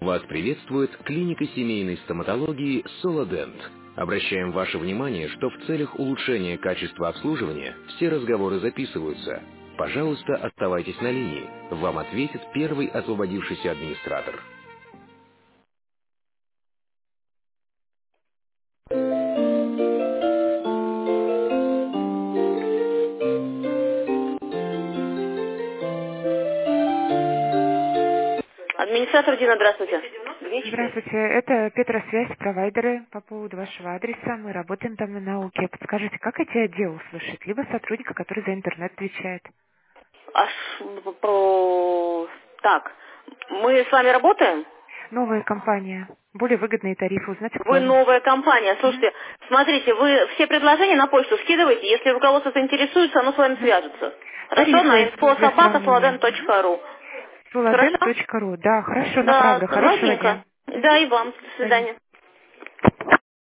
Вас приветствует клиника семейной стоматологии Солодент. Обращаем ваше внимание, что в целях улучшения качества обслуживания все разговоры записываются. Пожалуйста, оставайтесь на линии. Вам ответит первый освободившийся администратор. Администратор Дина, здравствуйте. Здравствуйте, это Петросвязь, провайдеры по поводу вашего адреса. Мы работаем там на науке. Подскажите, как эти отделы услышать? Либо сотрудника, который за интернет отвечает. Так, мы с вами работаем? Новая компания. Более выгодные тарифы. Узнать Вы актуально. новая компания. Мгм. Смотрите, вы все предложения на почту скидываете. Если руководство заинтересуется, оно с вами Мгм. свяжется. Хорошо? На Тарифы для сравнения. info@soladen.ru. Хорошо? Soladent.ru. Да, хорошо, Да, направлю. Хорошего ладненько. дня. Да, Мгм. и вам. До До свидания. свидания.